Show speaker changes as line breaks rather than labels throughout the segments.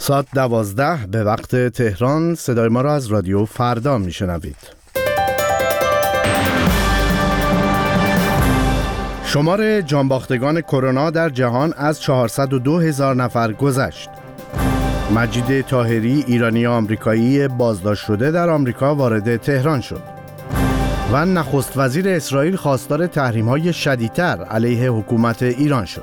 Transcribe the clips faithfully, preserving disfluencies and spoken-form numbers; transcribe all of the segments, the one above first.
ساعت دوازده به وقت تهران. صدای ما را از رادیو فردا میشنوید. شمار جانباختگان کرونا در جهان از چهارصد و دو هزار نفر گذشت. مجید طاهری، ایرانی آمریکایی بازداشت شده در آمریکا، وارد تهران شد. و نخست وزیر اسرائیل خواستار تحریم‌های شدیدتر علیه حکومت ایران شد.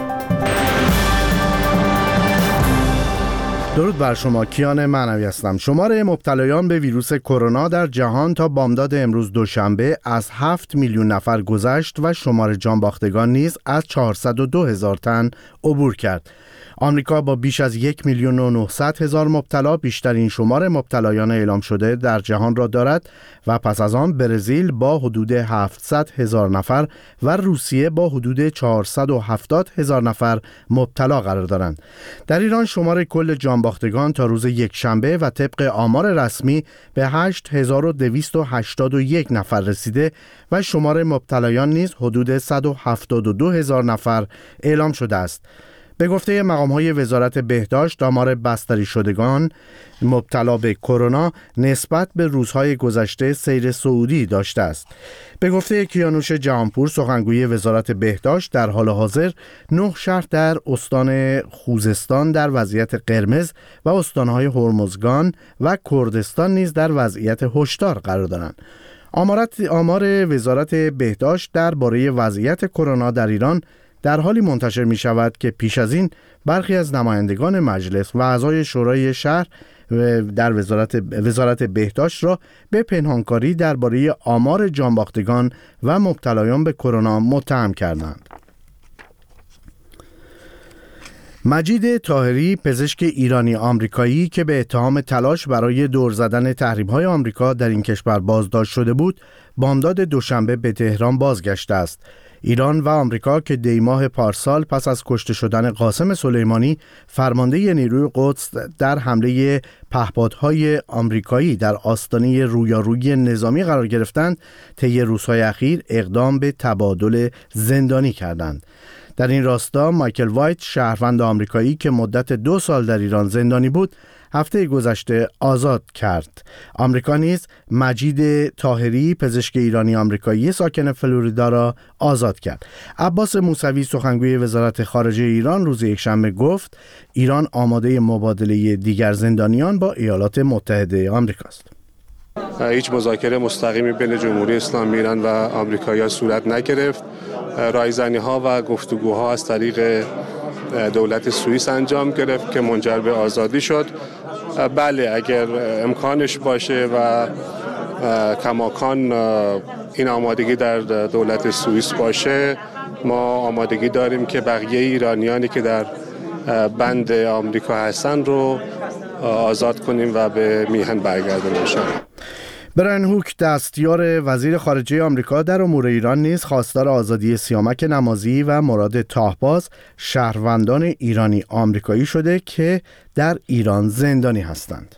درود بر شما، کیان معنوی هستم. شمار مبتلایان به ویروس کرونا در جهان تا بامداد امروز دوشنبه از هفت میلیون نفر گذشت و شمار جانباختگان نیز از چهارصد و دو هزار تن عبور کرد. آمریکا با بیش از یک میلیون و نهصد هزار مبتلا بیشترین شمار مبتلایان اعلام شده در جهان را دارد و پس از آن برزیل با حدود هفتصد هزار نفر و روسیه با حدود چهارصد و هفتاد هزار نفر مبتلا قرار دارند. در ایران شمار کل جانباختگان تا روز یکشنبه و طبق آمار رسمی به هشت هزار و دویست و هشتاد و یک نفر رسیده و شمار مبتلایان نیز حدود صد و هفتاد و دو هزار نفر اعلام شده است. به گفته مقام‌های وزارت بهداشت، آمار بستری شدگان مبتلا به کرونا نسبت به روزهای گذشته سیر صعودی داشته است. به گفته کیانوش جهانپور، سخنگوی وزارت بهداشت، در حال حاضر نه شهر در استان خوزستان در وضعیت قرمز و استان‌های هرمزگان و کردستان نیز در وضعیت هشدار قرار دارند. آمارات آمار وزارت بهداشت درباره وضعیت کرونا در ایران در حالی منتشر می شود که پیش از این برخی از نمایندگان مجلس و اعضای شورای شهر در وزارت وزارت بهداشت را به پنهانکاری درباره آمار جانباختگان و مبتلایان به کرونا متهم کردند. مجید طاهری، پزشک ایرانی آمریکایی که به اتهام تلاش برای دور زدن تحریم‌های آمریکا در این کشور بازداشت شده بود، بامداد دوشنبه به تهران بازگشته است. ایران و آمریکا که دی ماه پارسال پس از کشته شدن قاسم سلیمانی فرمانده نیروی قدس در حمله پهپادهای آمریکایی در آستانه رویارویی نظامی قرار گرفتند، طی روزهای اخیر اقدام به تبادل زندانی کردند. در این راستا مایکل وایت، شهروند آمریکایی که مدت دو سال در ایران زندانی بود، هفته گذشته آزاد کرد. آمریکا نیز مجید طاهری، پزشک ایرانی آمریکایی ساکن فلوریدا، را آزاد کرد. عباس موسوی، سخنگوی وزارت خارجه ایران، روز یکشنبه گفت ایران آماده مبادله دیگر زندانیان با ایالات متحده آمریکا است.
هیچ مذاکره مستقیمی بین جمهوری اسلامی ایران و آمریکایی‌ها صورت نگرفت. رایزنی‌ها و گفتگوها از طریق دولت سوئیس انجام گرفت که منجر به آزادی شد. بله، اگر امکانش باشه و کماکان این آمادگی در دولت سوئیس باشه، ما آمادگی داریم که بقیه ایرانیانی که در بند آمریکا هستن رو آزاد کنیم و به میهن برگردونیم.
برایان هوک، دستیار وزیر خارجه آمریکا در امور ایران، نیز خواستار آزادی سیامک نمازی و مراد تاهباز، شهروندان ایرانی آمریکایی شده که در ایران زندانی هستند.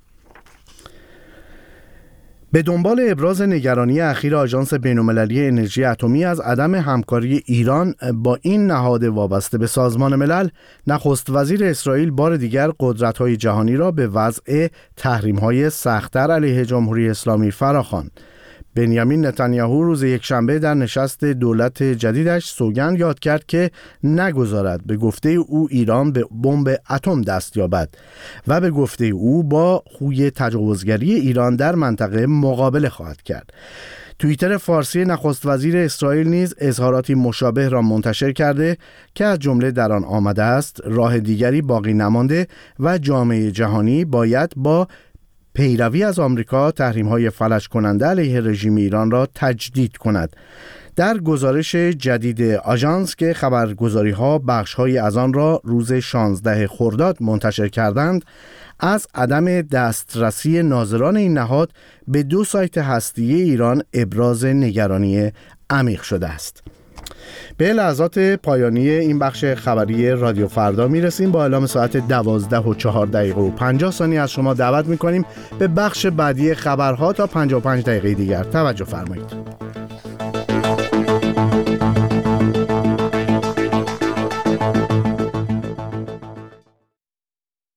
به دنبال ابراز نگرانی اخیر آژانس بین‌المللی انرژی اتمی از عدم همکاری ایران با این نهاد وابسته به سازمان ملل، نخست وزیر اسرائیل بار دیگر قدرت‌های جهانی را به وضع تحریم‌های سخت‌تر علیه جمهوری اسلامی فراخواند. بنیامین نتانیاهو روز یکشنبه در نشست دولت جدیدش سوگند یاد کرد که نگذارد به گفته او ایران به بمب اتم دست یابد و به گفته او با خوی تجاوزگری ایران در منطقه مقابله خواهد کرد. توییتر فارسی نخست وزیر اسرائیل نیز اظهاراتی مشابه را منتشر کرده که از جمله در آن آمده است راه دیگری باقی نمانده و جامعه جهانی باید با پیروی از آمریکا تحریم‌های فلج کننده علیه رژیم ایران را تجدید کند. در گزارش جدید آژانس که خبرگزاری‌ها بخش‌هایی از آن را روز شانزده خرداد منتشر کردند، از عدم دسترسی ناظران این نهاد به دو سایت هسته‌ای ایران ابراز نگرانی عمیق شده است. به لحظات پایانی این بخش خبری رادیو فردا میرسیم. با اعلام ساعت دوازده و چهار دقیقه و پنجاه ثانیه از شما دعوت میکنیم به بخش بعدی خبرها تا پنجاه و پنج دقیقه دیگر توجه فرمایید.